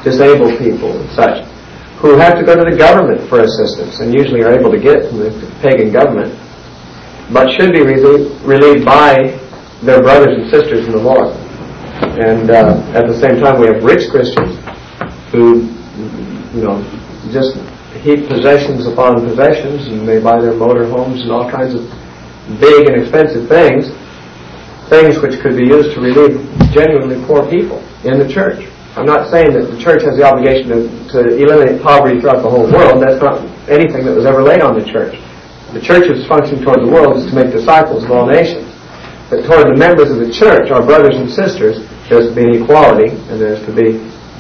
disabled people and such, who have to go to the government for assistance, and usually are able to get it from the pagan government, but should be relieved by their brothers and sisters in the Lord. And at the same time, we have rich Christians who, just heap possessions upon possessions, and they buy their motor homes and all kinds of big and expensive things which could be used to relieve genuinely poor people in the church. I'm not saying that the church has the obligation to eliminate poverty throughout the whole world. That's not anything that was ever laid on the church. The church's function toward the world is to make disciples of all nations. But toward the members of the church, our brothers and sisters, there's to be an equality, and there's to be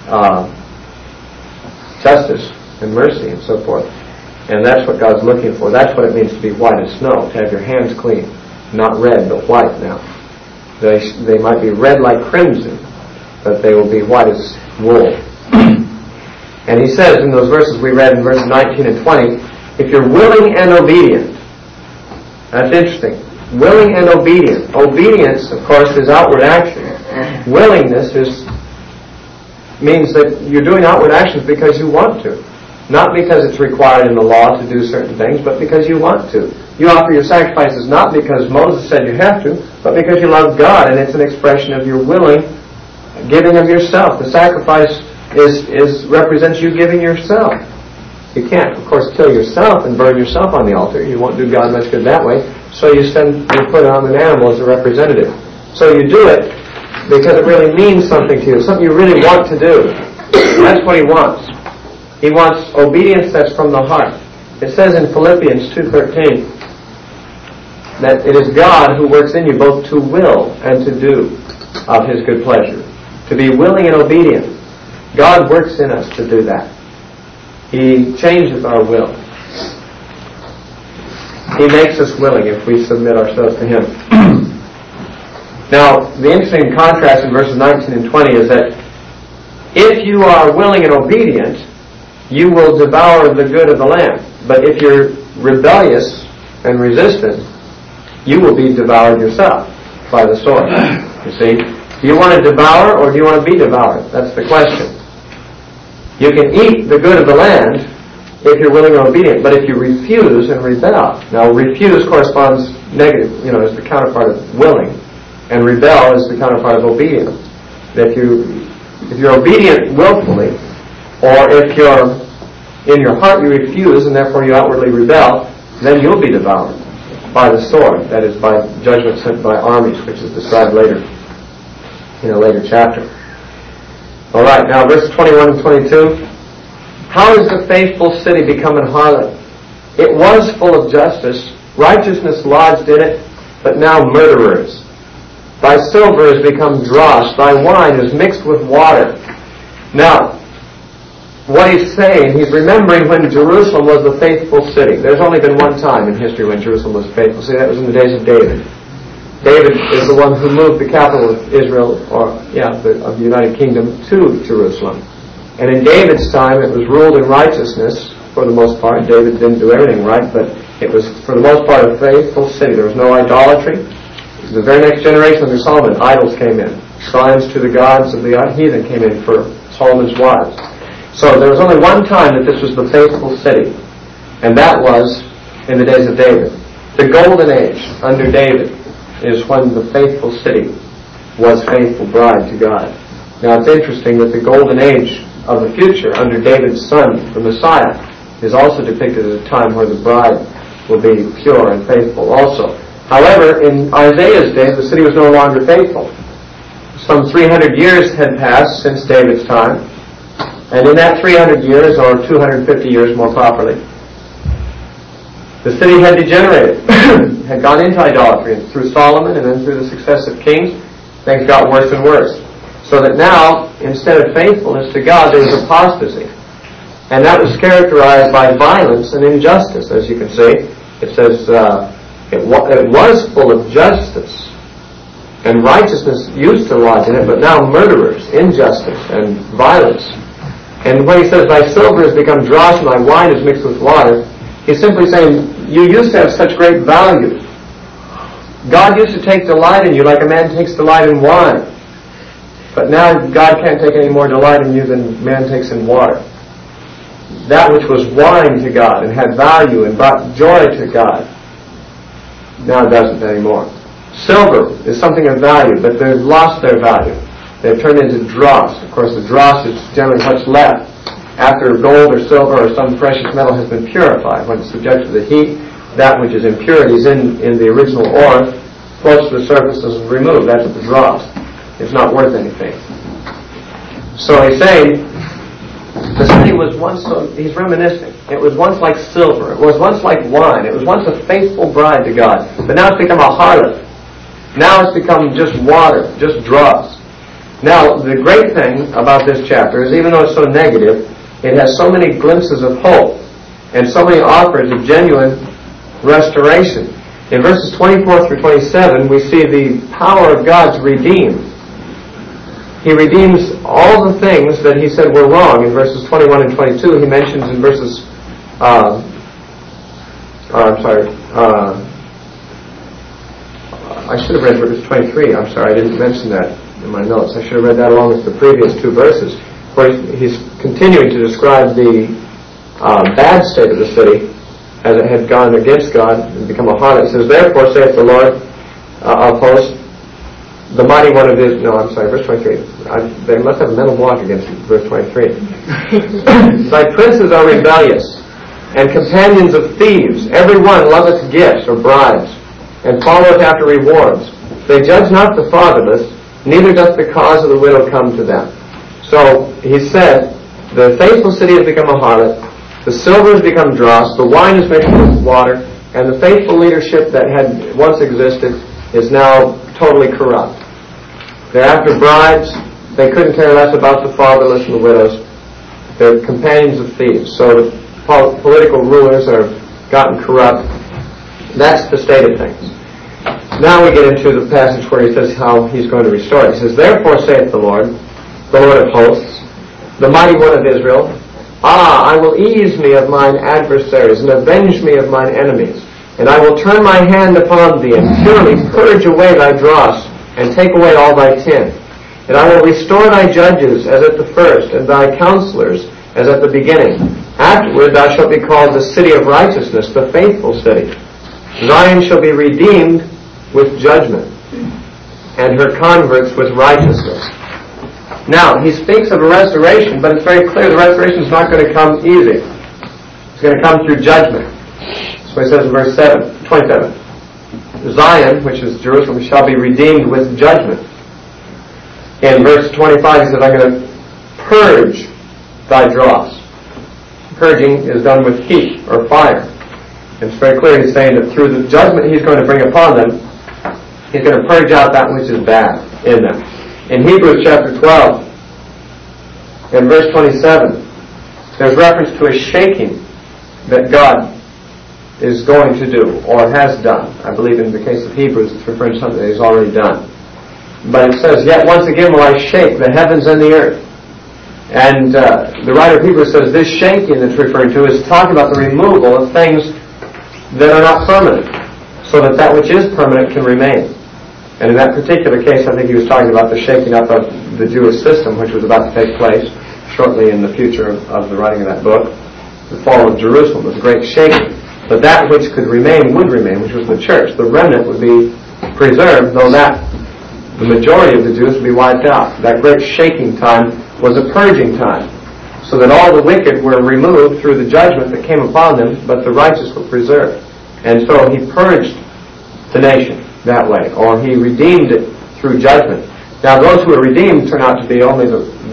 justice and mercy and so forth. And that's what God's looking for. That's what it means to be white as snow, to have your hands clean. Not red, but white now. They might be red like crimson, but they will be white as wool. And he says in those verses we read in verses 19 and 20, if you're willing and obedient. That's interesting. Willing and obedient. Obedience, of course, is outward action. Willingness means that you're doing outward actions because you want to. Not because it's required in the law to do certain things, but because you want to. You offer your sacrifices not because Moses said you have to, but because you love God, and it's an expression of your willing giving of yourself. The sacrifice represents you giving yourself. You can't, of course, kill yourself and burn yourself on the altar. You won't do God much good that way. So you put on an animal as a representative. So you do it because it really means something to you, something you really want to do. That's what he wants. He wants obedience that's from the heart. It says in Philippians 2:13 that it is God who works in you both to will and to do of His good pleasure. To be willing and obedient. God works in us to do that. He changes our will. He makes us willing if we submit ourselves to Him. Now, the interesting contrast in verses 19 and 20 is that if you are willing and obedient, you will devour the good of the land. But if you're rebellious and resistant, you will be devoured yourself by the sword. You see? Do you want to devour or do you want to be devoured? That's the question. You can eat the good of the land if you're willing and obedient, but if you refuse and rebel. Now, refuse corresponds negative, is the counterpart of willing, and rebel is the counterpart of obedience. If you're obedient willfully, or if you're in your heart you refuse and therefore you outwardly rebel, then you'll be devoured by the sword. That is, by judgment sent by armies, which is described later in a later chapter. All right, now verses 21 and 22. How has the faithful city become an harlot? It was full of justice, righteousness lodged in it, but now murderers. Thy silver has become dross, thy wine is mixed with water. Now, what he's saying, he's remembering when Jerusalem was the faithful city. There's only been one time in history when Jerusalem was faithful city. That was in the days of David. David is the one who moved the capital of Israel, of the United Kingdom, to Jerusalem. And in David's time, it was ruled in righteousness for the most part. David didn't do everything right, but it was for the most part a faithful city. There was no idolatry. The very next generation under Solomon, idols came in. Shrines to the gods of the heathen came in for Solomon's wives. So there was only one time that this was the faithful city, and that was in the days of David. The golden age under David is when the faithful city was faithful bride to God. Now it's interesting that the golden age of the future under David's son, the Messiah, is also depicted as a time where the bride will be pure and faithful also. However, in Isaiah's day, the city was no longer faithful. Some 300 years had passed since David's time, and in that 300 years, or 250 years more properly, the city had degenerated, had gone into idolatry. And through Solomon and then through the successive kings, things got worse and worse. So that now, instead of faithfulness to God, there was apostasy. And that was characterized by violence and injustice, as you can see. It says, it was full of justice, and righteousness used to lodge in it, but now murderers, injustice, and violence. And when he says, thy silver has become dross and thy wine is mixed with water, he's simply saying, you used to have such great value. God used to take delight in you like a man takes delight in wine. But now God can't take any more delight in you than man takes in water. That which was wine to God and had value and brought joy to God, now it doesn't anymore. Silver is something of value, but they've lost their value. They've turned into dross. Of course, the dross is generally what's left after gold or silver or some precious metal has been purified. When it's subjected to the heat, that which is impurities in the original ore floats to the surface and is removed. That's the dross. It's not worth anything. So he's saying, the city was once, he's reminiscing, it was once like silver, it was once like wine, it was once a faithful bride to God, but now it's become a harlot. Now it's become just water, just dross. Now, the great thing about this chapter is, even though it's so negative, it has so many glimpses of hope and so many offers of genuine restoration. In verses 24 through 27, we see the power of God to redeem. He redeems all the things that he said were wrong. In verses 21 and 22, he mentions in verses... I should have read verse 23. I'm sorry, I didn't mention that in my notes. I should have read that along with the previous two verses, where he's continuing to describe the bad state of the city as it had gone against God and become a harlot. It says, "Therefore, saith the Lord of hosts, the mighty one of Israel..." No, I'm sorry, verse 23. They must have a mental block against verse 23. "Thy princes are rebellious, and companions of thieves. Every one loveth gifts or bribes, and followeth after rewards. They judge not the fatherless, neither doth the cause of the widow come to them." So, he said, the faithful city has become a harlot, the silver has become dross, the wine is mixed with water, and the faithful leadership that had once existed is now totally corrupt. They're after bribes. They couldn't care less about the fatherless and the widows. They're companions of thieves. So the political rulers are gotten corrupt. That's the state of things. Now we get into the passage where he says how he's going to restore it. He says, "Therefore saith the Lord of hosts, the mighty one of Israel, I will ease me of mine adversaries, and avenge me of mine enemies. And I will turn my hand upon thee, and purely purge away thy dross, and take away all thy tin. And I will restore thy judges as at the first, and thy counselors as at the beginning. Afterward thou shalt be called the city of righteousness, the faithful city. Zion shall be redeemed with judgment, and her converts with righteousness." Now, he speaks of a restoration, but it's very clear the restoration is not going to come easy. It's going to come through judgment. That's what he says in verse 27. "Zion," which is Jerusalem, "shall be redeemed with judgment." In verse 25, he says, "I'm going to purge thy dross." Purging is done with heat or fire. It's very clear he's saying that through the judgment he's going to bring upon them, he's going to purge out that which is bad in them. In Hebrews chapter 12, in verse 27, there's reference to a shaking that God is going to do, or has done. I believe in the case of Hebrews it's referring to something that he's already done. But it says, "Yet once again will I shake the heavens and the earth." And the writer of Hebrews says this shaking that's referring to is talking about the removal of things that are not permanent, so that that which is permanent can remain. And in that particular case, I think he was talking about the shaking up of the Jewish system, which was about to take place shortly in the future of the writing of that book. The fall of Jerusalem was a great shaking. But that which could remain would remain, which was the church. The remnant would be preserved, though that the majority of the Jews would be wiped out. That great shaking time was a purging time, so that all the wicked were removed through the judgment that came upon them, but the righteous were preserved. And so he purged the nation that way, or he redeemed it through judgment. Now those who were redeemed turn out to be only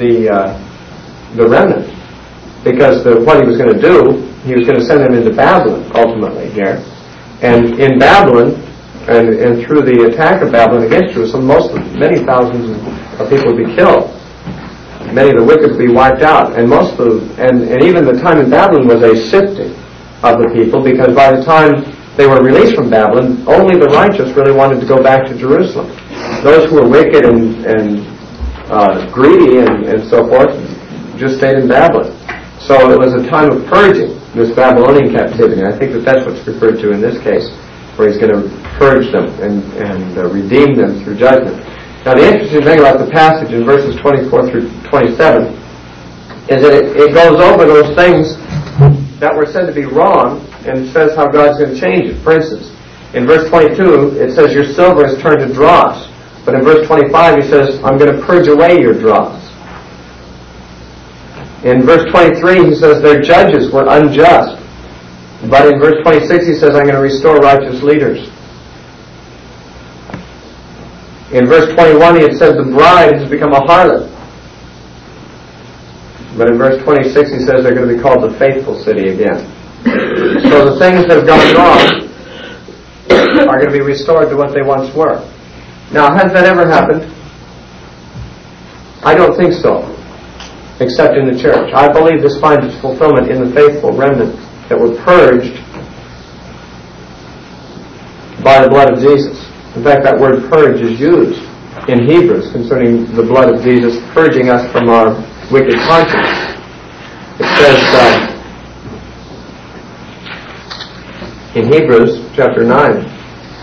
the remnant, because what he was going to do, he was going to send them into Babylon ultimately here. And in Babylon, and through the attack of Babylon against Jerusalem, many thousands of people would be killed. Many of the wicked would be wiped out, and and even the time in Babylon was a sifting of the people, because by the time they were released from Babylon, only the righteous really wanted to go back to Jerusalem. Those who were wicked and greedy and so forth just stayed in Babylon. So it was a time of purging, this Babylonian captivity. I think that's what's referred to in this case, where he's going to purge them and redeem them through judgment. Now the interesting thing about the passage in verses 24 through 27 is that it goes over those things that were said to be wrong and says how God's going to change it. For instance, in verse 22 it says your silver is turned to dross. But in verse 25 he says, I'm going to purge away your dross. In verse 23 he says their judges were unjust. But in verse 26 he says, I'm going to restore righteous leaders. In verse 21 he had said the bride has become a harlot. But in verse 26 he says they're going to be called the faithful city again. So the things that have gone wrong are going to be restored to what they once were. Now, has that ever happened? I don't think so, except in the church. I believe this finds its fulfillment in the faithful remnant that were purged by the blood of Jesus. In fact, that word purge is used in Hebrews concerning the blood of Jesus purging us from our wicked conscience. It says in Hebrews chapter 9,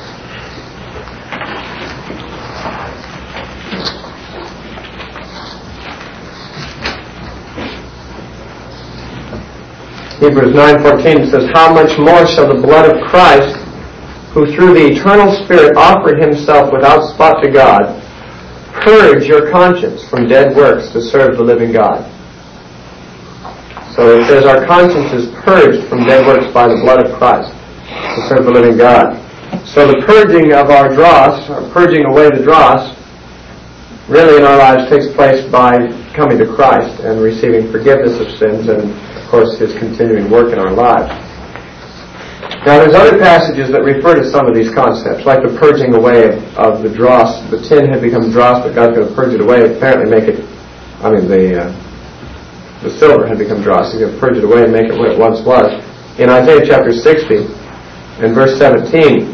Hebrews 9:14 says, how much more shall the blood of Christ, who through the eternal Spirit offered himself without spot to God, purge your conscience from dead works to serve the living God. So it says our conscience is purged from dead works by the blood of Christ to serve the living God. So the purging of our dross, or purging away the dross, really in our lives takes place by coming to Christ and receiving forgiveness of sins and, of course, His continuing work in our lives. Now, there's other passages that refer to some of these concepts, like the purging away of the dross. The tin had become dross, but God's going to purge it away, apparently make it, the silver had become dross. He's going to purge it away and make it what it once was. In Isaiah chapter 60, in verse 17,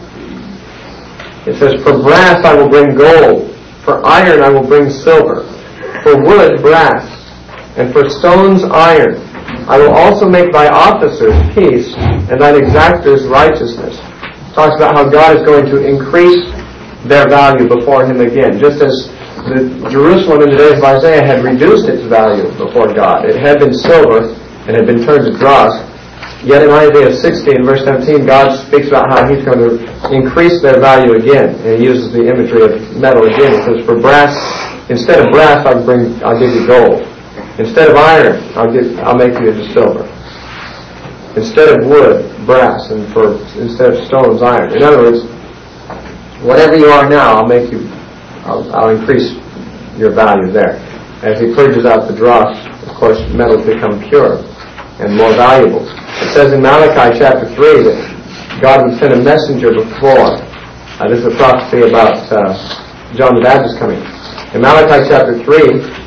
it says, for brass I will bring gold, for iron I will bring silver, for wood brass, and for stones iron. I will also make thy officers peace, and thine exactors righteousness. It talks about how God is going to increase their value before Him again. Just as Jerusalem in the days of Isaiah had reduced its value before God. It had been silver and had been turned to dross. Yet in Isaiah 60 and verse 17, God speaks about how He's going to increase their value again. And He uses the imagery of metal again. He says, for brass, instead of brass, I'll give you gold. Instead of iron, I'll make you into silver. Instead of wood, brass, and instead of stones, iron. In other words, whatever you are now, I'll increase your value there. As He purges out the dross, of course, metals become pure and more valuable. It says in Malachi chapter 3 that God would send a messenger before. This is a prophecy about John the Baptist coming. In Malachi chapter 3,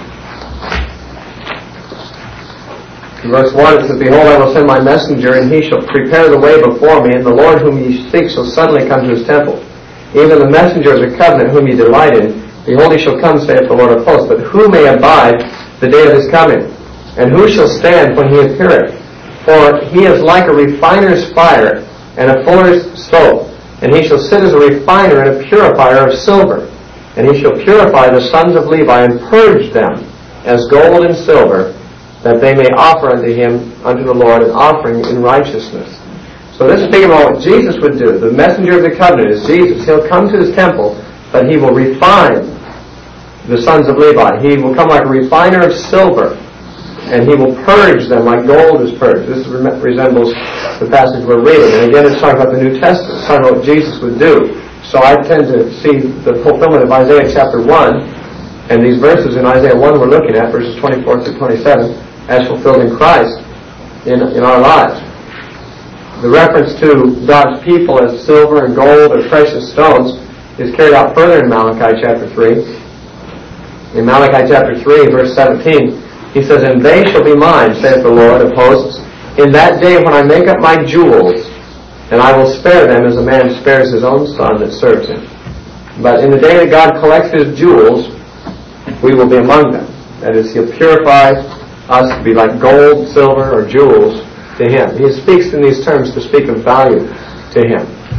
in verse 1 it says, behold, I will send my messenger, and he shall prepare the way before me, and the Lord whom ye seek shall suddenly come to His temple. Even the messenger of the covenant whom ye delight in, behold, he shall come, saith the Lord of hosts. But who may abide the day of His coming? And who shall stand when He appeareth? For He is like a refiner's fire, and a fuller's soap. And He shall sit as a refiner and a purifier of silver. And He shall purify the sons of Levi, and purge them as gold and silver, that they may offer unto the Lord, an offering in righteousness. So this is speaking about what Jesus would do. The messenger of the covenant is Jesus. He'll come to His temple, but He will refine the sons of Levi. He will come like a refiner of silver, and He will purge them like gold is purged. This resembles the passage we're reading. And again, it's talking about the New Testament. It's talking about what Jesus would do. So I tend to see the fulfillment of Isaiah chapter 1, and these verses in Isaiah 1 we're looking at, verses 24 through 27, as fulfilled in Christ in our lives. The reference to God's people as silver and gold or precious stones is carried out further in Malachi chapter 3. In Malachi chapter 3, verse 17, He says, and they shall be mine, saith the Lord of hosts, in that day when I make up my jewels, and I will spare them as a man spares his own son that serves him. But in the day that God collects His jewels, we will be among them. That is, He'll purify us to be like gold, silver, or jewels to Him. He speaks in these terms to speak of value to Him.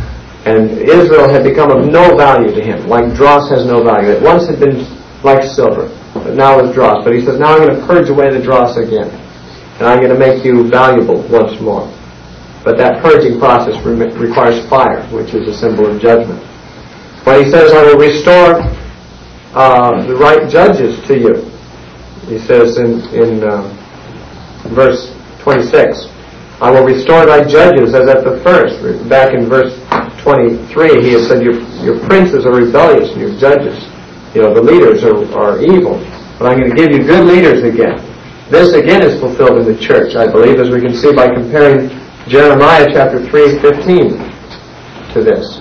And Israel had become of no value to him, like dross has no value. It once had been like silver, but now is dross. But he says, now I'm going to purge away the dross again, and I'm going to make you valuable once more. But that purging process requires fire, which is a symbol of judgment. But he says, I will restore the right judges to you. He says in verse 26, I will restore thy judges as at the first. Back in verse 23, he has said, your princes are rebellious and your judges, the leaders are evil. But I'm going to give you good leaders again. This again is fulfilled in the church, I believe, as we can see by comparing Jeremiah chapter 3:15 to this.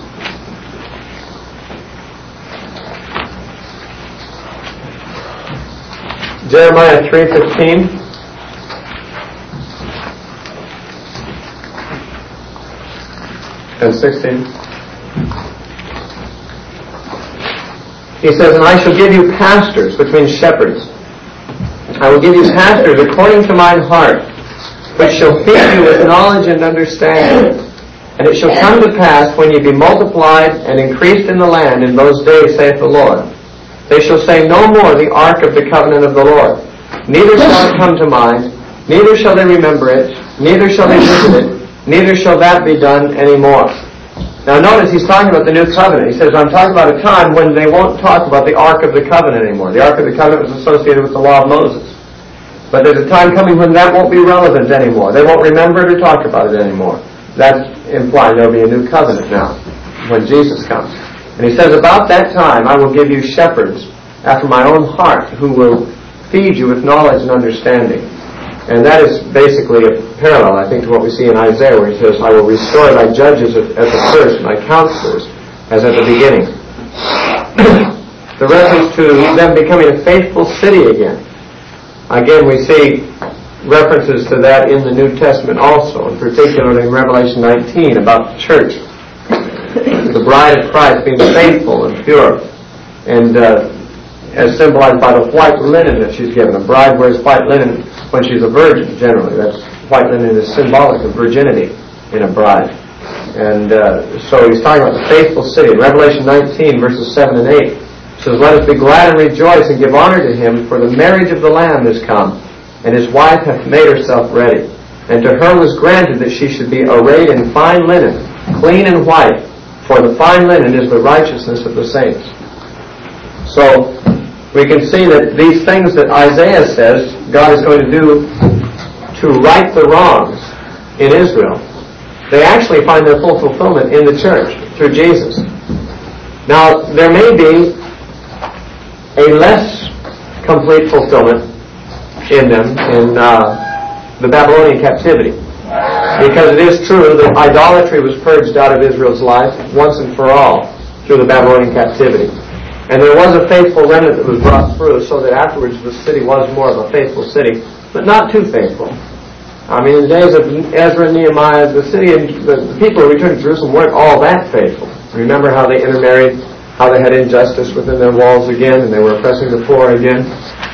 Jeremiah 3:15. And 16. He says, and I shall give you pastors, which means shepherds. I will give you pastors according to mine heart, which shall feed you with knowledge and understanding. And it shall come to pass, when ye be multiplied and increased in the land in those days, saith the Lord, they shall say no more the ark of the covenant of the Lord. Neither shall it come to mind, neither shall they remember it, neither shall they visit it, neither shall that be done any more. Now notice he's talking about the new covenant. He says, I'm talking about a time when they won't talk about the Ark of the Covenant anymore. The Ark of the Covenant was associated with the law of Moses. But there's a time coming when that won't be relevant anymore. They won't remember it or talk about it anymore. That's implying there'll be a new covenant now, when Jesus comes. And he says, about that time I will give you shepherds after my own heart, who will feed you with knowledge and understanding. And that is basically a parallel, I think, to what we see in Isaiah, where he says, I will restore thy judges at the first, and thy counselors as at the beginning. The reference to them becoming a faithful city again. Again, we see references to that in the New Testament also, particularly in Revelation 19 about the church. The bride of Christ being faithful and pure, and as symbolized by the white linen that she's given. A bride wears white linen when she's a virgin, generally. That's white linen is symbolic of virginity in a bride. And so he's talking about the faithful city. In Revelation 19, verses 7 and 8, it says, let us be glad and rejoice and give honor to him, for the marriage of the Lamb is come, and his wife hath made herself ready. And to her was granted that she should be arrayed in fine linen, clean and white, for the fine linen is the righteousness of the saints. So we can see that these things that Isaiah says God is going to do to right the wrongs in Israel, they actually find their full fulfillment in the church through Jesus. Now, there may be a less complete fulfillment in them in the Babylonian captivity, because it is true that idolatry was purged out of Israel's life once and for all through the Babylonian captivity. And there was a faithful remnant that was brought through, so that afterwards the city was more of a faithful city, but not too faithful. I mean, in the days of Ezra and Nehemiah, the city and the people who returned to Jerusalem weren't all that faithful. Remember how they intermarried, how they had injustice within their walls again, and they were oppressing the poor again.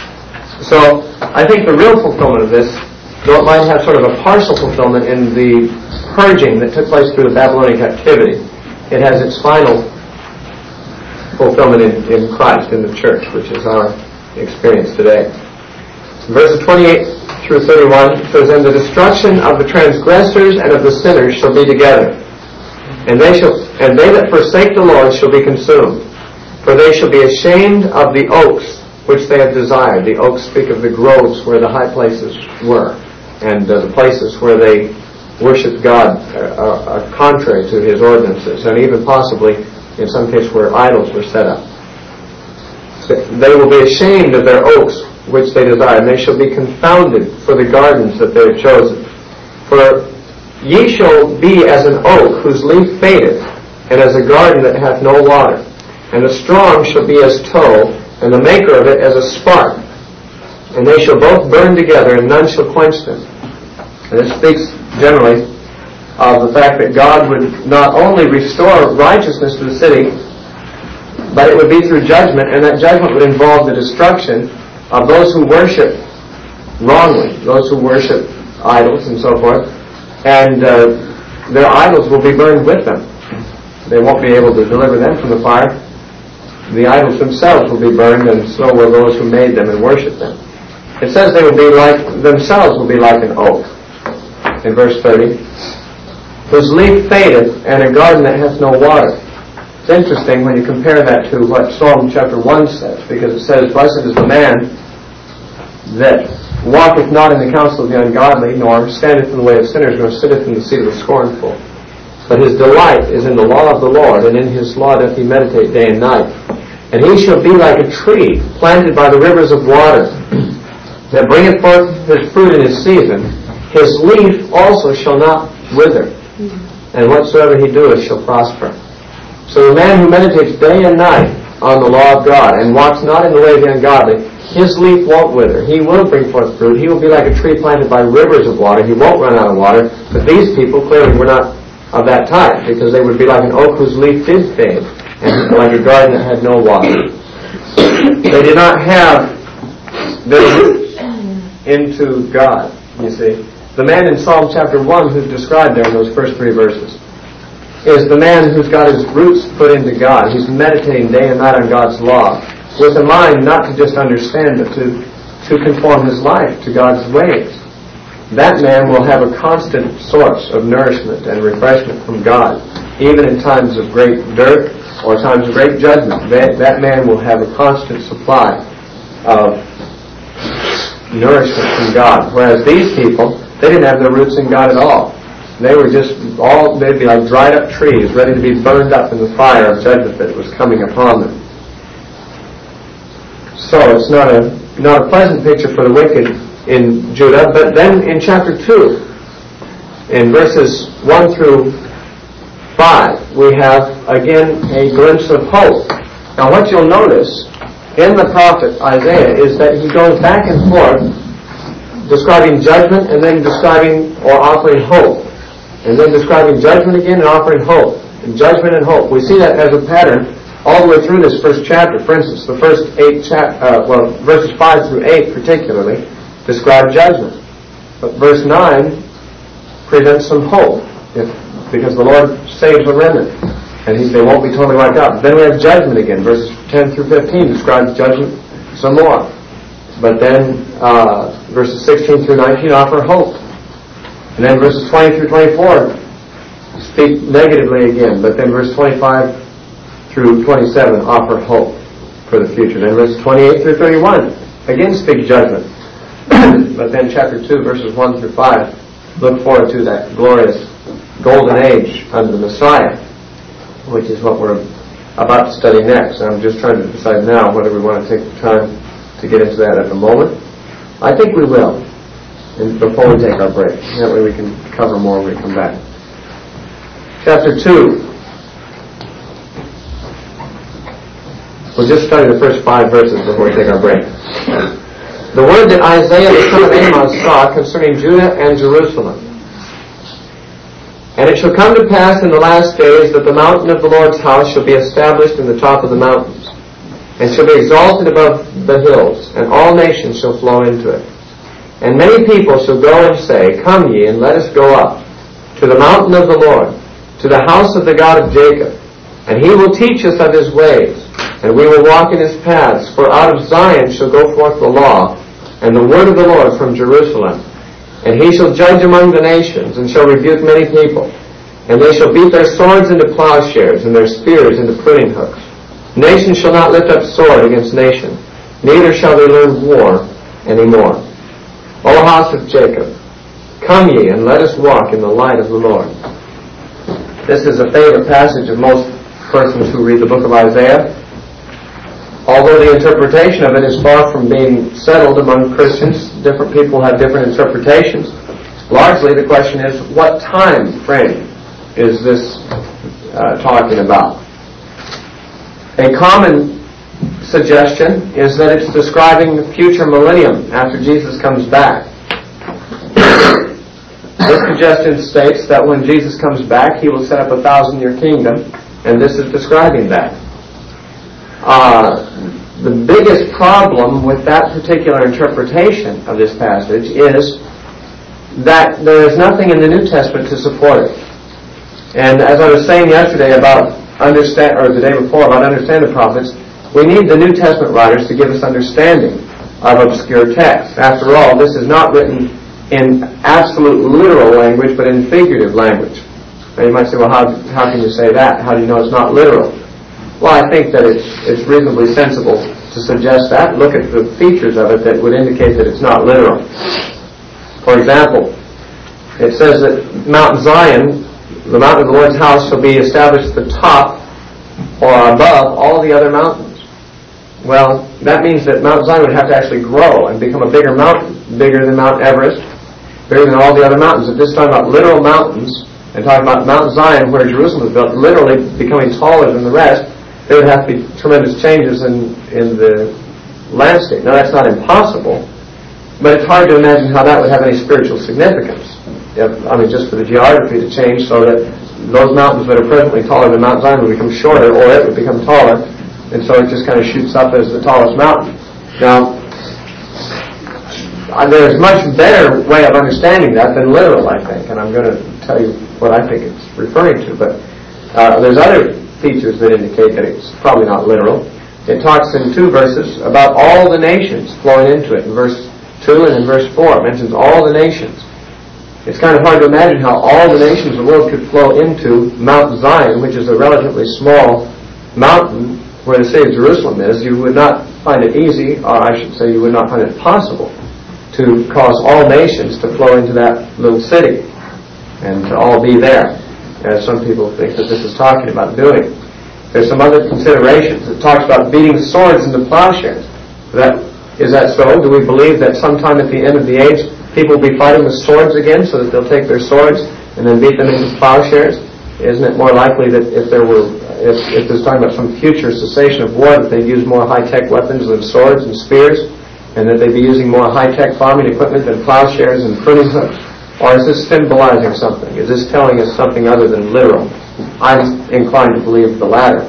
So I think the real fulfillment of this, though it might have sort of a partial fulfillment in the purging that took place through the Babylonian captivity, it has its final fulfillment in Christ, in the church, which is our experience today. Verses 28 through 31 says, and the destruction of the transgressors and of the sinners shall be together, and they that forsake the Lord shall be consumed, for they shall be ashamed of the oaks which they have desired. The oaks speak of the groves where the high places were, and the places where they worshiped God contrary to his ordinances, and even possibly in some cases where idols were set up. They will be ashamed of their oaks which they desire, and they shall be confounded for the gardens that they have chosen. For ye shall be as an oak whose leaf fadeth, and as a garden that hath no water. And the strong shall be as tow, and the maker of it as a spark. And they shall both burn together, and none shall quench them. And it speaks generally of the fact that God would not only restore righteousness to the city, but it would be through judgment, and that judgment would involve the destruction of those who worship wrongly, those who worship idols and so forth, and their idols will be burned with them. they won't be able to deliver them from the fire. The idols themselves will be burned, and so will those who made them and worship them. It says they will be like, themselves will be like an oak. In verse 30, whose leaf fadeth, and a garden that hath no water. It's interesting when you compare that to what Psalm chapter 1 says, because it says, blessed is the man that walketh not in the counsel of the ungodly, nor standeth in the way of sinners, nor sitteth in the seat of the scornful. But his delight is in the law of the Lord, and in his law doth he meditate day and night. And he shall be like a tree planted by the rivers of water, that bringeth forth his fruit in his season. His leaf also shall not wither, and whatsoever he doeth shall prosper. So the man who meditates day and night on the law of God, and walks not in the way of the ungodly, his leaf won't wither. He will bring forth fruit. He will be like a tree planted by rivers of water. He won't run out of water. But these people clearly were not of that type, because they would be like an oak whose leaf did fade, and like a garden that had no water. They did not have their roots into God, you see. The man in Psalm chapter 1 who's described there in those first 3 verses is the man who's got his roots put into God. He's meditating day and night on God's law, with a mind not to just understand, but to conform his life to God's ways. That man will have a constant source of nourishment and refreshment from God, even in times of great dearth or times of great judgment. That man will have a constant supply of nourishment from God. Whereas these people, they didn't have their roots in God at all. They were they'd be like dried up trees, ready to be burned up in the fire of judgment that was coming upon them. So it's not a pleasant picture for the wicked in Judah. But then in chapter 2, in verses 1 through 5, we have again a glimpse of hope. Now what you'll notice in the prophet Isaiah is that he goes back and forth describing judgment and then describing or offering hope. And then describing judgment again and offering hope. And judgment and hope. We see that as a pattern all the way through this first chapter. For instance, the first verses 5 through 8 particularly describe judgment. But verse 9 presents some hope, because the Lord saves a remnant, and they won't be totally wiped out. But then we have judgment again. Verses 10 through 15 describes judgment some more. But then verses 16 through 19 offer hope. And then verses 20 through 24 speak negatively again. But then verse 25 through 27 offer hope for the future. Then verses 28 through 31 again speak judgment. But then chapter 2 verses 1 through 5 look forward to that glorious golden age under the Messiah, which is what we're about to study next. I'm just trying to decide now whether we want to take the time to get into that at the moment. I think we will, and before we take our break. That way we can cover more when we come back. Chapter 2. We'll just study the first 5 verses before we take our break. The word that Isaiah the son of Amos saw concerning Judah and Jerusalem. And it shall come to pass in the last days that the mountain of the Lord's house shall be established in the top of the mountains, and shall be exalted above the hills, and all nations shall flow into it. And many people shall go and say, Come ye, and let us go up to the mountain of the Lord, to the house of the God of Jacob. And he will teach us of his ways, and we will walk in his paths. For out of Zion shall go forth the law, and the word of the Lord from Jerusalem. And he shall judge among the nations, and shall rebuke many people. And they shall beat their swords into plowshares, and their spears into pruning hooks. Nation shall not lift up sword against nation, neither shall they learn war any more. O house of Jacob, come ye, and let us walk in the light of the Lord. This is a favorite passage of most persons who read the book of Isaiah. Although the interpretation of it is far from being settled among Christians, different people have different interpretations. Largely the question is, what time frame is this talking about? A common suggestion is that it's describing the future millennium after Jesus comes back. This suggestion states that when Jesus comes back, he will set up a 1,000-year kingdom, and this is describing that. The biggest problem with that particular interpretation of this passage is that there is nothing in the New Testament to support it. And as I was saying yesterday about understand, or the day before, about understanding the prophets, we need the New Testament writers to give us understanding of obscure texts. After all, this is not written in absolute literal language, but in figurative language. Now you might say, well, how can you say that? How do you know it's not literal? Well, I think that it's reasonably sensible to suggest that. Look at the features of it that would indicate that it's not literal. For example, it says that Mount Zion, the mountain of the Lord's house, shall be established at the top or above all the other mountains. Well, that means that Mount Zion would have to actually grow and become a bigger mountain, bigger than Mount Everest, bigger than all the other mountains. If this is talking about literal mountains, and talking about Mount Zion, where Jerusalem was built, literally becoming taller than the rest, there would have to be tremendous changes in the landscape. Now, that's not impossible, but it's hard to imagine how that would have any spiritual significance. Just for the geography to change so that those mountains that are presently taller than Mount Zion would become shorter, or it would become taller, and so it just kind of shoots up as the tallest mountain. Now, there's a much better way of understanding that than literal, I think, and I'm going to tell you what I think it's referring to. But there's other features that indicate that it's probably not literal. It talks in 2 verses about all the nations flowing into it. In verse 2 and in verse 4, it mentions all the nations. It's kind of hard to imagine how all the nations of the world could flow into Mount Zion, which is a relatively small mountain where the city of Jerusalem is. You would not find it easy, or I should say you would not find it possible, to cause all nations to flow into that little city and to all be there, as some people think that this is talking about doing. There's some other considerations. It talks about beating swords into plowshares. Is that so? Do we believe that sometime at the end of the age, people will be fighting with swords again, so that they'll take their swords and then beat them into plowshares? Isn't it more likely that if there's talking about some future cessation of war, that they'd use more high-tech weapons than swords and spears, and that they'd be using more high-tech farming equipment than plowshares and pruning hooks? Or is this symbolizing something? Is this telling us something other than literal? I'm inclined to believe the latter.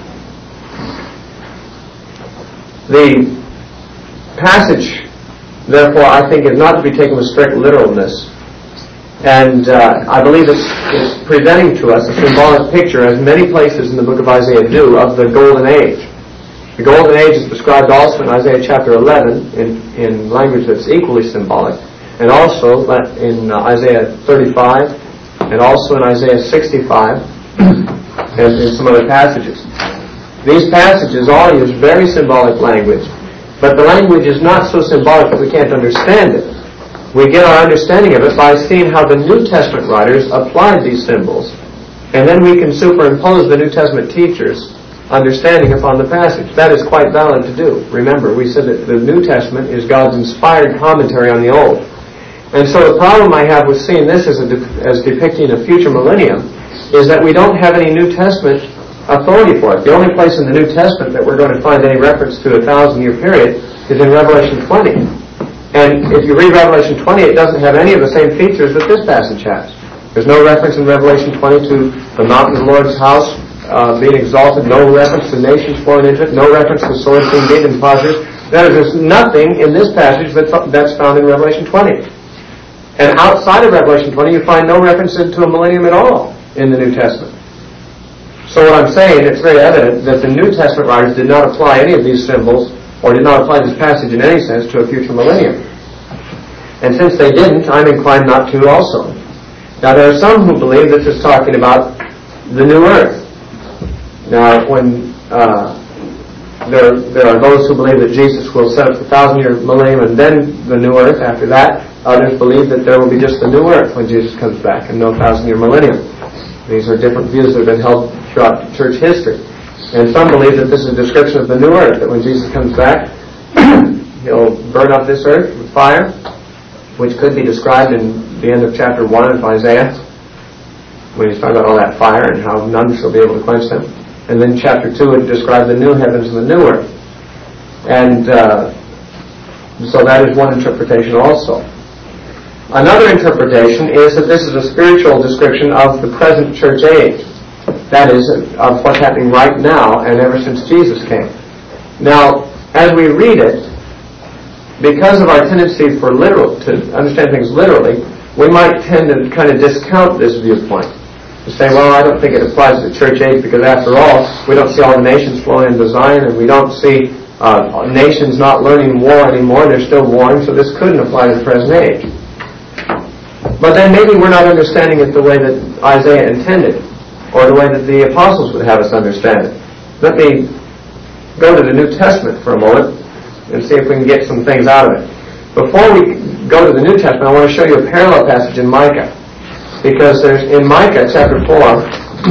The passage, therefore, I think is not to be taken with strict literalness. And I believe it's presenting to us a symbolic picture, as many places in the book of Isaiah do, of the Golden Age. The Golden Age is described also in Isaiah chapter 11 in language that's equally symbolic, and also in Isaiah 35, and also in Isaiah 65, and in some other passages. These passages all use very symbolic language, but the language is not so symbolic that we can't understand it. We get our understanding of it by seeing how the New Testament writers applied these symbols, and then we can superimpose the New Testament teachers' understanding upon the passage. That is quite valid to do. Remember, we said that the New Testament is God's inspired commentary on the Old. And so the problem I have with seeing this as depicting a future millennium is that we don't have any New Testament authority for it. The only place in the New Testament that we're going to find any reference to a 1,000-year period is in Revelation 20. And if you read Revelation 20, it doesn't have any of the same features that this passage has. There's no reference in Revelation 20 to the mountain of the Lord's house being exalted, no reference to nations flowing into it, no reference to swords being beaten in plowshares. There's nothing in this passage that's found in Revelation 20. And outside of Revelation 20, you find no reference to a millennium at all in the New Testament. So what I'm saying, it's very evident that the New Testament writers did not apply any of these symbols, or did not apply this passage in any sense, to a future millennium. And since they didn't, I'm inclined not to also. Now, there are some who believe this is talking about the new earth. Now, when there are those who believe that Jesus will set up the 1,000-year millennium and then the new earth after that. Others believe that there will be just the new earth when Jesus comes back and no 1,000-year millennium. These are different views that have been held throughout church history. And some believe that this is a description of the new earth, that when Jesus comes back, He'll burn up this earth with fire, which could be described in the end of chapter 1 of Isaiah, when he's talking about all that fire and how none shall be able to quench them. And then chapter 2 would describe the new heavens and the new earth. And so that is one interpretation also. Another interpretation is that this is a spiritual description of the present church age. That is, of what's happening right now and ever since Jesus came. Now, as we read it, because of our tendency to understand things literally, we might tend to kind of discount this viewpoint. You say, well, I don't think it applies to the church age because after all, we don't see all the nations flowing into Zion, and we don't see nations not learning war anymore. They're still warring, so this couldn't apply to the present age. But then maybe we're not understanding it the way that Isaiah intended, or the way that the apostles would have us understand it. Let me go to the New Testament for a moment and see if we can get some things out of it. Before we go to the New Testament, I want to show you a parallel passage in Micah. Because there's in Micah chapter 4,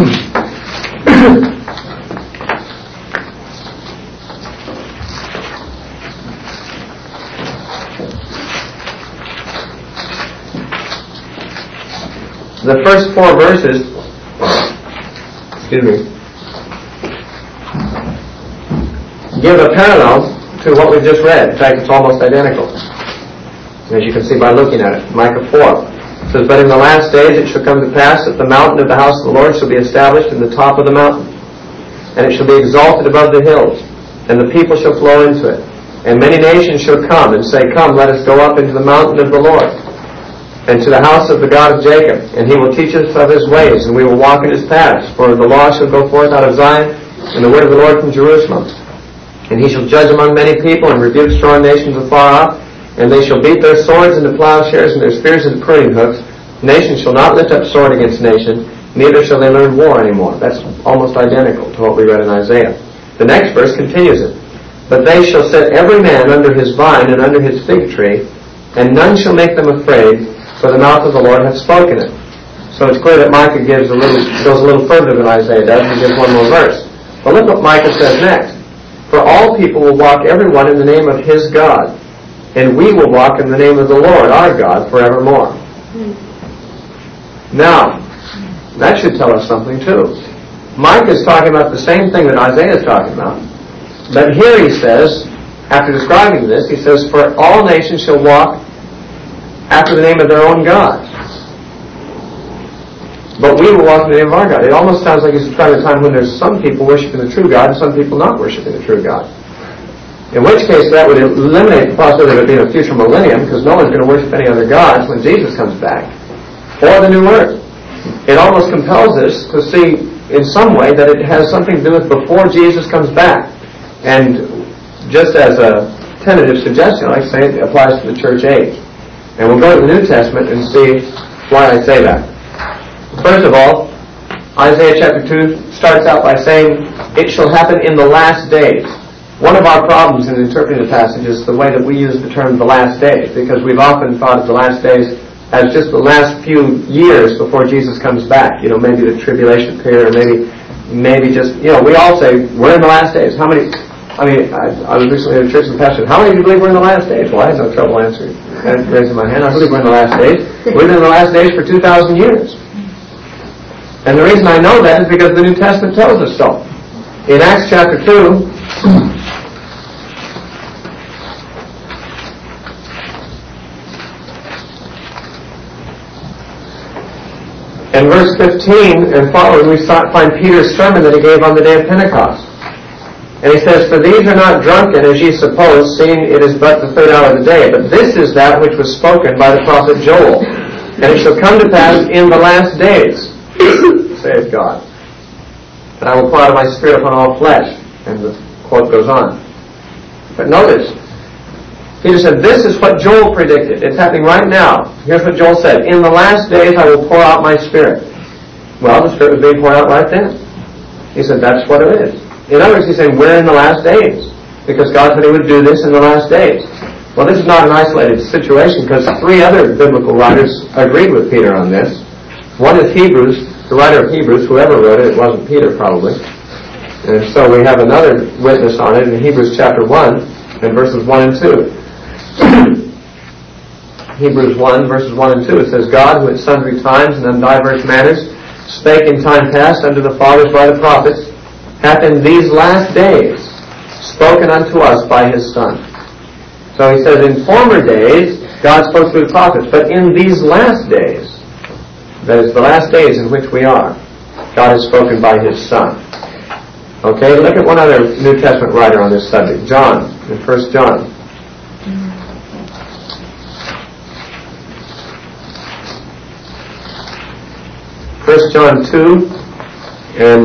the first 4 verses, give a parallel to what we've just read. In fact, it's almost identical, as you can see by looking at it. Micah 4. It says, but in the last days it shall come to pass that the mountain of the house of the Lord shall be established in the top of the mountain, and it shall be exalted above the hills, and the people shall flow into it. And many nations shall come and say, come, let us go up into the mountain of the Lord, and to the house of the God of Jacob, and he will teach us of his ways, and we will walk in his paths. For the law shall go forth out of Zion, and the word of the Lord from Jerusalem. And he shall judge among many people, and rebuke strong nations afar off. And they shall beat their swords into plowshares, and their spears into pruning hooks. Nation shall not lift up sword against nation, neither shall they learn war anymore. That's almost identical to what we read in Isaiah. The next verse continues it. But they shall set every man under his vine and under his fig tree, and none shall make them afraid, for the mouth of the Lord hath spoken it. So it's clear that Micah goes a little further than Isaiah does, and gives one more verse. But look what Micah says next. For all people will walk everyone in the name of his God, and we will walk in the name of the Lord our God forevermore. Now, that should tell us something too. Micah is talking about the same thing that Isaiah is talking about. But here he says, after describing this, he says, for all nations shall walk after the name of their own God. But we will walk in the name of our God. It almost sounds like he's describing a time when there's some people worshiping the true God and some people not worshiping the true God. In which case that would eliminate the possibility of it being a future millennium, because no one's going to worship any other gods when Jesus comes back, or the new earth. It almost compels us to see in some way that it has something to do with before Jesus comes back. And just as a tentative suggestion, I say it applies to the church age. And we'll go to the New Testament and see why I say that. First of all, Isaiah chapter 2 starts out by saying, it shall happen in the last days. One of our problems in interpreting the passage is the way that we use the term the last days, because we've often thought of the last days as just the last few years before Jesus comes back. Maybe the tribulation period, or maybe just, we all say, we're in the last days. I was recently at a church and the pastor said, how many of you believe we're in the last days? Well, I had no trouble raising my hand. I believe we're in the last days. We've been in the last days for 2,000 years. And the reason I know that is because the New Testament tells us so. In Acts chapter 2, in verse 15 and following, we find Peter's sermon that he gave on the day of Pentecost. And he says, for these are not drunken, as ye suppose, seeing it is but the 3rd hour of the day. But this is that which was spoken by the prophet Joel. And it shall come to pass in the last days, saith God, that I will pour out of my spirit upon all flesh. And the quote goes on. But notice, Peter said, this is what Joel predicted. It's happening right now. Here's what Joel said. In the last days I will pour out my spirit. Well, the spirit was being poured out right then. He said, that's what it is. In other words, he's saying, we're in the last days. Because God said he would do this in the last days. Well, this is not an isolated situation, because 3 other biblical writers agreed with Peter on this. One is Hebrews, the writer of Hebrews. Whoever wrote it wasn't Peter, probably. And so we have another witness on it in Hebrews chapter 1 and verses 1 and 2. Hebrews 1, verses 1 and 2, it says, God, who at sundry times and in divers manners spake in time past unto the fathers by the prophets, hath in these last days spoken unto us by his Son. So he says, in former days, God spoke through the prophets, but in these last days, that is the last days in which we are, God has spoken by his Son. Okay, look at one other New Testament writer on this subject, John, in 1 John. 1 John 2 and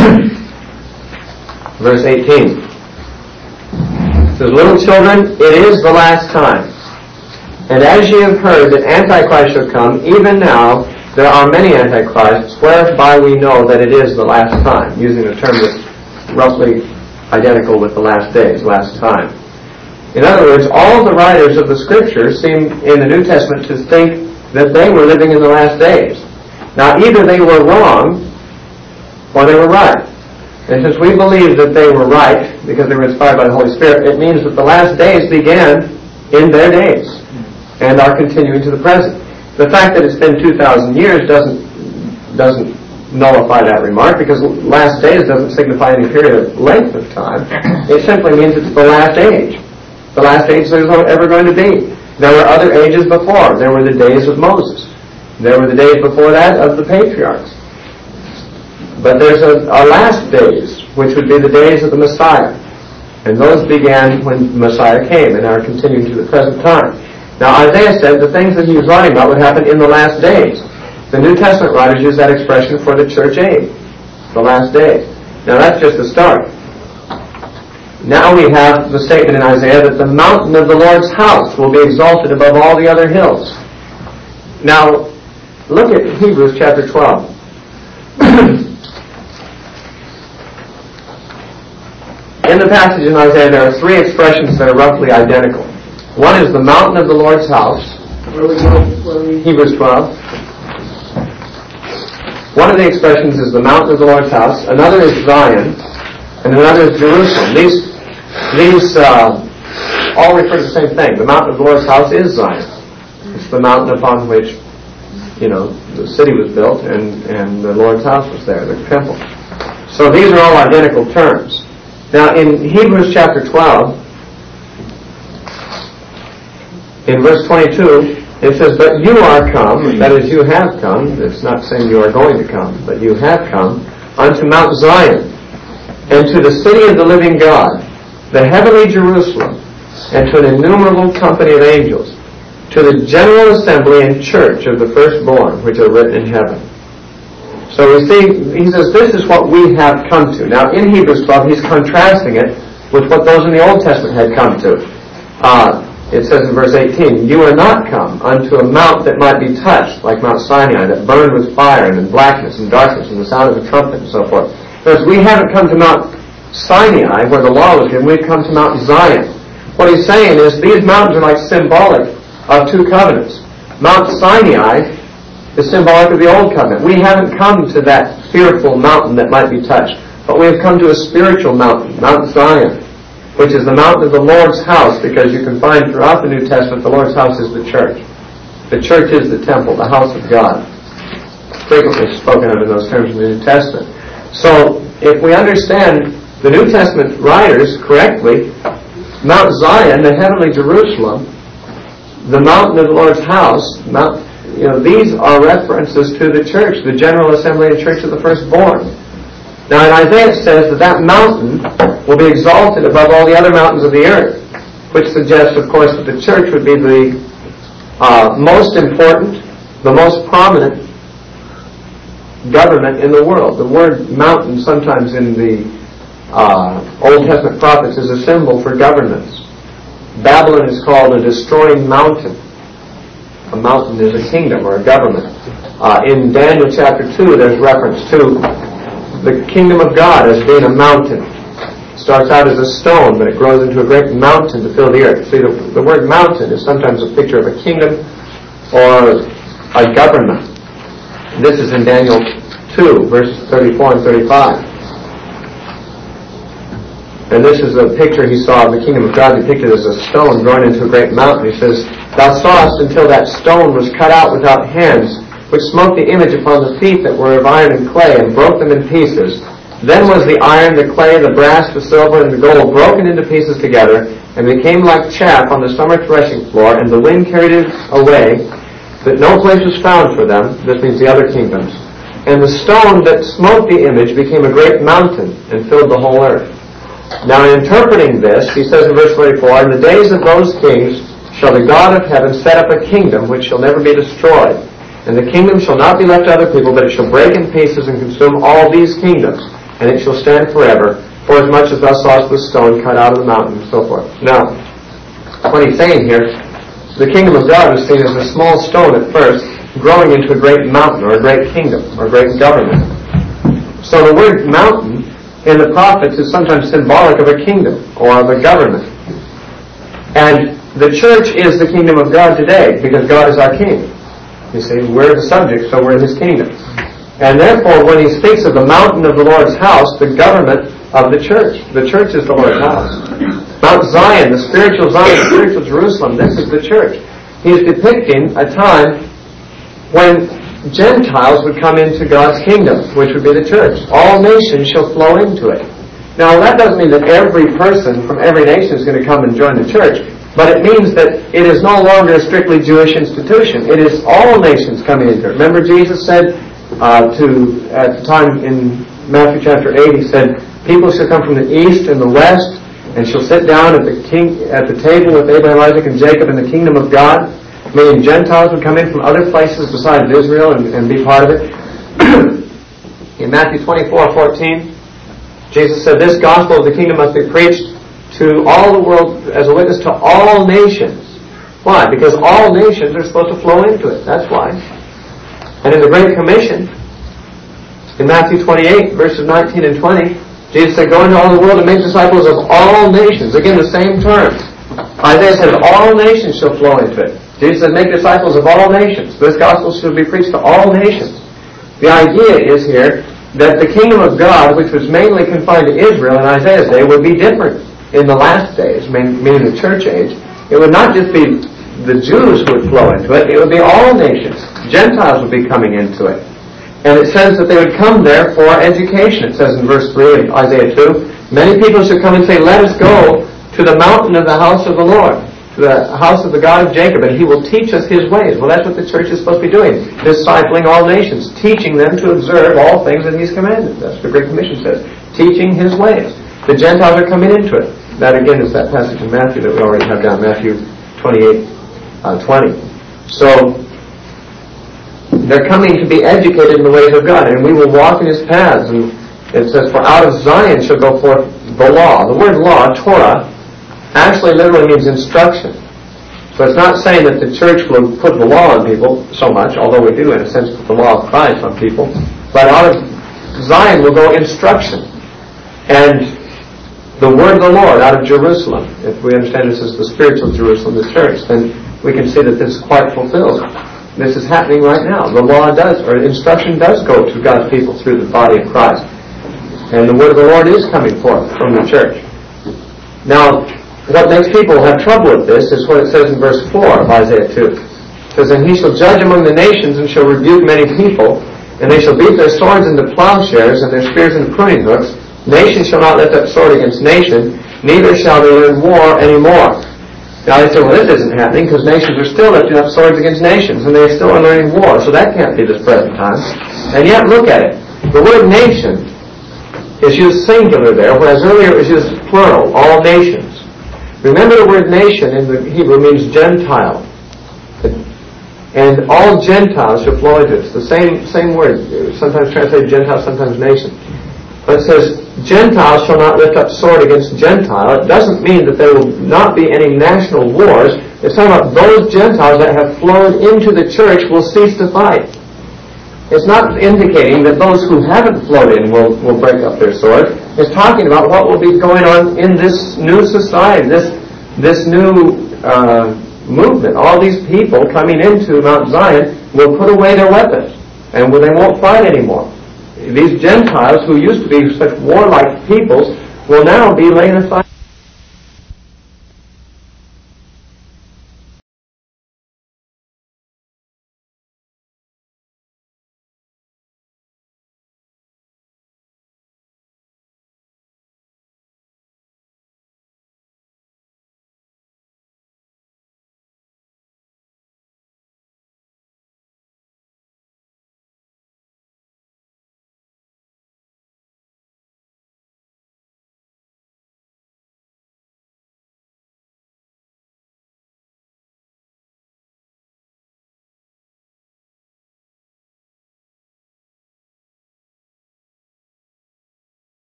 verse 18. It says, "Little children, it is the last time. And as ye have heard that Antichrist shall come, even now there are many Antichrists, whereby we know that it is the last time," using a term that's roughly identical with the last days, last time. In other words, all the writers of the Scripture seem in the New Testament to think that they were living in the last days. Now, either they were wrong or they were right. And since we believe that they were right because they were inspired by the Holy Spirit, it means that the last days began in their days and are continuing to the present. The fact that it's been 2,000 years doesn't nullify that remark, because last days doesn't signify any period of length of time. It simply means it's the last age. The last age there's ever going to be. There were other ages before. There were the days of Moses. There were the days before that of the patriarchs. But there's a last days, which would be the days of the Messiah. And those began when Messiah came and are continuing to the present time. Now, Isaiah said the things that he was writing about would happen in the last days. The New Testament writers use that expression for the church age, the last days. Now, that's just the start. Now we have the statement in Isaiah that the mountain of the Lord's house will be exalted above all the other hills. Now, look at Hebrews chapter 12. In the passage in Isaiah, there are three expressions that are roughly identical. One is the mountain of the Lord's house. Hebrews 12. One of the expressions is the mountain of the Lord's house. Another is Zion. And another is Jerusalem. These all refer to the same thing. The mountain of the Lord's house is Zion. It's the mountain upon which, the city was built and the Lord's house was there, the temple. So these are all identical terms. Now in Hebrews chapter 12, in verse 22, it says, "But you are come," that is, you have come. It's not saying you are going to come, but you have come unto Mount Zion, and to the city of the living God, the heavenly Jerusalem, and to an innumerable company of angels, to the general assembly and church of the firstborn, which are written in heaven. So we see, he says, this is what we have come to. Now in Hebrews 12, he's contrasting it with what those in the Old Testament had come to. It says in verse 18, "You are not come unto a mount that might be touched, like Mount Sinai, that burned with fire and in blackness and darkness and the sound of a trumpet," and so forth. Because we haven't come to Mount Sinai, where the law was given. We've come to Mount Zion. What he's saying is these mountains are like symbolic of two covenants. Mount Sinai is symbolic of the Old Covenant. We haven't come to that fearful mountain that might be touched, but we have come to a spiritual mountain, Mount Zion, which is the mountain of the Lord's house, because you can find throughout the New Testament the Lord's house is the church. The church is the temple, the house of God. Frequently spoken of in those terms in the New Testament. So, if we understand the New Testament writers correctly, Mount Zion, the heavenly Jerusalem, the mountain of the Lord's house, these are references to the church, the general assembly and church of the firstborn. Now in Isaiah it says that mountain will be exalted above all the other mountains of the earth, which suggests, of course, that the church would be the most important, the most prominent government in the world. The word mountain sometimes in the Old Testament prophets is a symbol for governments. Babylon is called a destroying mountain. A mountain is a kingdom or a government. In Daniel chapter 2 there's reference to the kingdom of God as being a mountain. It starts out as a stone, but it grows into a great mountain to fill the earth. See, the word mountain is sometimes a picture of a kingdom or a government. This is in Daniel 2, verses 34 and 35. And this is a picture he saw of the kingdom of God depicted as a stone growing into a great mountain. He says, "Thou sawest until that stone was cut out without hands, which smote the image upon the feet that were of iron and clay, and broke them in pieces. Then was the iron, the clay, the brass, the silver, and the gold broken into pieces together, and became like chaff on the summer threshing floor, and the wind carried it away, that no place was found for them," this means the other kingdoms. "And the stone that smote the image became a great mountain, and filled the whole earth." Now in interpreting this, he says in verse 24, "In the days of those kings shall the God of heaven set up a kingdom which shall never be destroyed, And the kingdom shall not be left to other people, but it shall break in pieces and consume all these kingdoms, and it shall stand forever, for as much as thou sawest the stone cut out of the mountain, and so forth. Now, what he's saying here, the kingdom of God was seen as a small stone at first, growing into a great mountain, or a great kingdom, or a great government. So the word mountain in the prophets is sometimes symbolic of a kingdom, or of a government. And the church is the kingdom of God today, because God is our king. You see, we're the subjects, so we're in His kingdom. And therefore, when he speaks of the mountain of the Lord's house, the government of the church is the Lord's house. Mount Zion, the spiritual Jerusalem, this is the church. He's depicting a time when Gentiles would come into God's kingdom, which would be the church. All nations shall flow into it. Now, that doesn't mean that every person from every nation is going to come and join the church. But it means that it is no longer a strictly Jewish institution. It is all nations coming into it. Remember Jesus said at the time in Matthew chapter 8, He said, people shall come from the east and the west and shall sit down at the table with Abraham, Isaac, and Jacob in the kingdom of God. Meaning Gentiles would come in from other places besides Israel and be part of it. In Matthew 24:14, Jesus said, this gospel of the kingdom must be preached to all the world as a witness to all nations. Why? Because all nations are supposed to flow into it. That's why. And in the Great Commission, in Matthew 28, verses 19 and 20, Jesus said, go into all the world and make disciples of all nations. Again, the same terms. Isaiah said, all nations shall flow into it. Jesus said, make disciples of all nations. This gospel should be preached to all nations. The idea is here that the kingdom of God, which was mainly confined to Israel in Isaiah's day, would be different in the last days, meaning the church age. It would not just be the Jews who would flow into it, it would be all nations. Gentiles would be coming into it. And it says that they would come there for education. It says in verse 3 of Isaiah 2, many people should come and say, let us go to the mountain of the house of the Lord, to the house of the God of Jacob, and He will teach us His ways. Well, that's what the church is supposed to be doing, discipling all nations, teaching them to observe all things that He's commanded. That's what the Great Commission says, teaching His ways. The Gentiles are coming into it. That again is that passage in Matthew that we already have down, Matthew 28:20. So, they're coming to be educated in the ways of God, and we will walk in His paths. And it says, for out of Zion shall go forth the law. The word law, Torah, actually literally means instruction. So it's not saying that the church will put the law on people so much, although we do in a sense put the law of Christ on people. But out of Zion will go instruction. And the word of the Lord out of Jerusalem, if we understand this as the spiritual Jerusalem, the church, then we can see that this is quite fulfilled. This is happening right now. The law does, or instruction does go to God's people through the body of Christ. And the word of the Lord is coming forth from the church. Now, what makes people have trouble with this is what it says in verse 4 of Isaiah 2. It says, and he shall judge among the nations and shall rebuke many people, and they shall beat their swords into plowshares and their spears into pruning hooks. Nation shall not lift up sword against nation, neither shall they learn war anymore. Now they say, well, this isn't happening because nations are still lifting up swords against nations, and they still are learning war, so that can't be this present time. And yet, look at it. The word nation is used singular there, whereas earlier it was used plural, all nations. Remember the word nation in the Hebrew means Gentile. And all Gentiles shall flow into it. It's the same word, sometimes translated Gentile, sometimes nation. But it says, Gentiles shall not lift up sword against Gentile. It doesn't mean that there will not be any national wars. It's talking about those Gentiles that have flowed into the church will cease to fight. It's not indicating that those who haven't flowed in will break up their sword. It's talking about what will be going on in this new society, this new movement. All these people coming into Mount Zion will put away their weapons, and they won't fight anymore. These Gentiles, who used to be such warlike peoples, will now be laying aside